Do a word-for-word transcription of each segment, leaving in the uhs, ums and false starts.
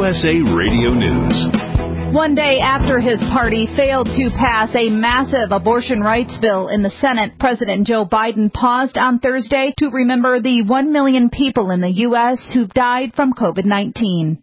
U S A Radio News. One day after his party failed to pass a massive abortion rights bill in the Senate, President Joe Biden paused on Thursday to remember the one million people in the U S who've died from COVID nineteen.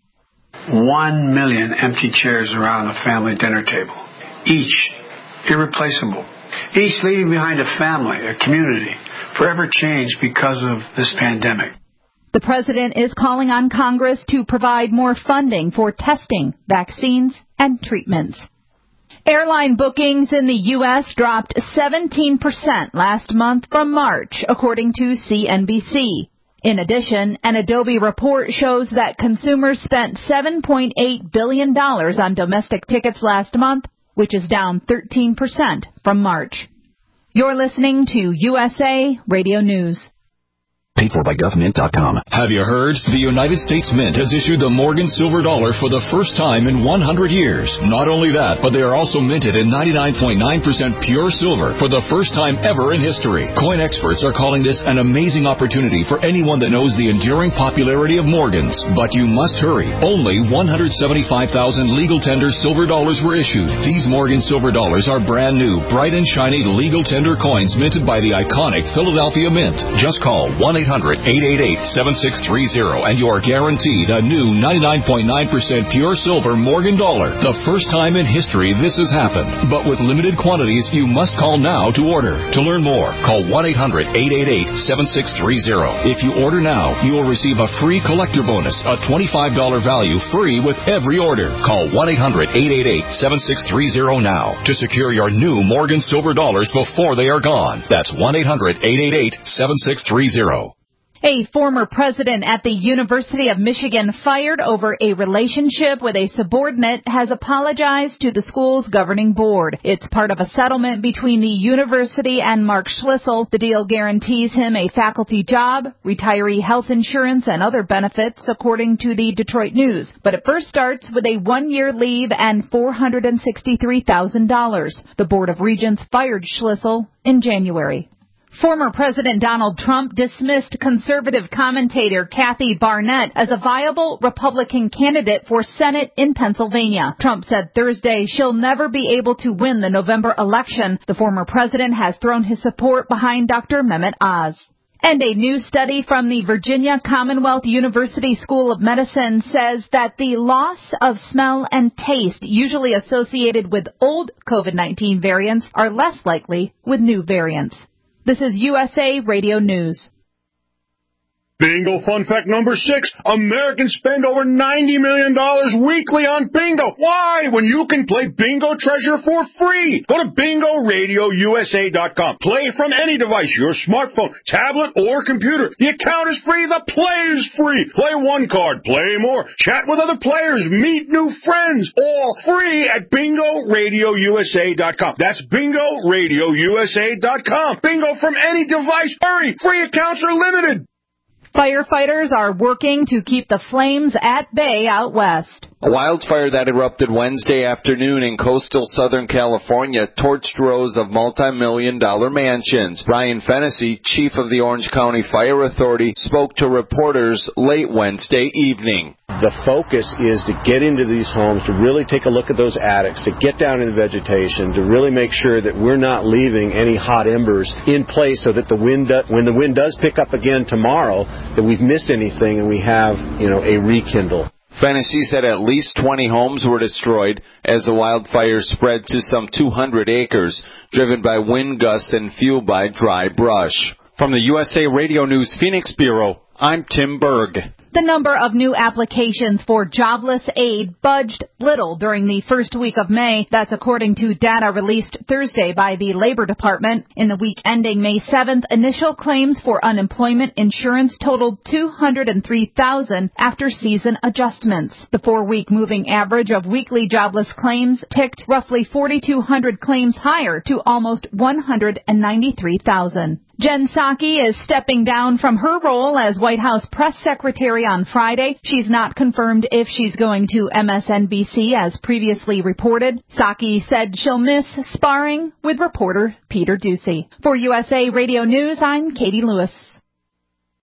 One million empty chairs around the family dinner table, each irreplaceable, each leaving behind a family, a community, forever changed because of this pandemic. The president is calling on Congress to provide more funding for testing, vaccines, and treatments. Airline bookings in the U S dropped seventeen percent last month from March, according to C N B C. In addition, an Adobe report shows that consumers spent seven point eight billion dollars on domestic tickets last month, which is down thirteen percent from March. You're listening to U S A Radio News. Paid for by gov mint dot com. Have you heard? The United States Mint has issued the Morgan Silver Dollar for the first time in one hundred years. Not only that, but they are also minted in ninety-nine point nine percent pure silver for the first time ever in history. Coin experts are calling this an amazing opportunity for anyone that knows the enduring popularity of Morgans. But you must hurry. Only one hundred seventy-five thousand legal tender silver dollars were issued. These Morgan Silver Dollars are brand new, bright and shiny legal tender coins minted by the iconic Philadelphia Mint. Just call one eight hundred eight eight eight seven six three zero and you are guaranteed a new ninety-nine point nine percent pure silver Morgan dollar. The first time in history this has happened. But with limited quantities, you must call now to order. To learn more, call one eight hundred eight eight eight seven six three zero. If you order now, you will receive a free collector bonus, a twenty-five dollars value free with every order. Call one eight hundred eight eight eight seven six three zero now to secure your new Morgan Silver Dollars before they are gone. That's one eight hundred eight eight eight seven six three zero. A former president at the University of Michigan fired over a relationship with a subordinate has apologized to the school's governing board. It's part of a settlement between the university and Mark Schlissel. The deal guarantees him a faculty job, retiree health insurance, and other benefits, according to the Detroit News. But it first starts with a one-year leave and four hundred sixty-three thousand dollars. The Board of Regents fired Schlissel in January. Former President Donald Trump dismissed conservative commentator Kathy Barnett as a viable Republican candidate for Senate in Pennsylvania. Trump said Thursday she'll never be able to win the November election. The former president has thrown his support behind Doctor Mehmet Oz. And a new study from the Virginia Commonwealth University School of Medicine says that the loss of smell and taste usually associated with old COVID nineteen variants are less likely with new variants. This is U S A Radio News. Bingo fun fact number six. Americans spend over ninety million dollars weekly on bingo. Why? When you can play Bingo Treasure for free. Go to bingo radio u s a dot com. Play from any device, your smartphone, tablet, or computer. The account is free. The play is free. Play one card. Play more. Chat with other players. Meet new friends. All free at bingo radio u s a dot com. That's bingo radio u s a dot com. Bingo from any device. Hurry. Free accounts are limited. Firefighters are working to keep the flames at bay out west. A wildfire that erupted Wednesday afternoon in coastal Southern California torched rows of multi-million dollar mansions. Ryan Fennessy, chief of the Orange County Fire Authority, spoke to reporters late Wednesday evening. The focus is to get into these homes, to really take a look at those attics, to get down into vegetation, to really make sure that we're not leaving any hot embers in place so that the wind, do- when the wind does pick up again tomorrow, that we've missed anything and we have, you know, a rekindle. Fennessy said at least twenty homes were destroyed as the wildfire spread to some two hundred acres, driven by wind gusts and fueled by dry brush. From the U S A Radio News Phoenix Bureau, I'm Tim Berg. The number of new applications for jobless aid budged little during the first week of May. That's according to data released Thursday by the Labor Department. In the week ending May seventh, initial claims for unemployment insurance totaled two hundred three thousand after season adjustments. The four-week moving average of weekly jobless claims ticked roughly forty-two hundred claims higher to almost one hundred ninety-three thousand. Jen Psaki is stepping down from her role as White House press secretary on Friday. She's not confirmed if she's going to M S N B C as previously reported. Psaki said she'll miss sparring with reporter Peter Doocy. For U S A Radio News, I'm Katie Lewis.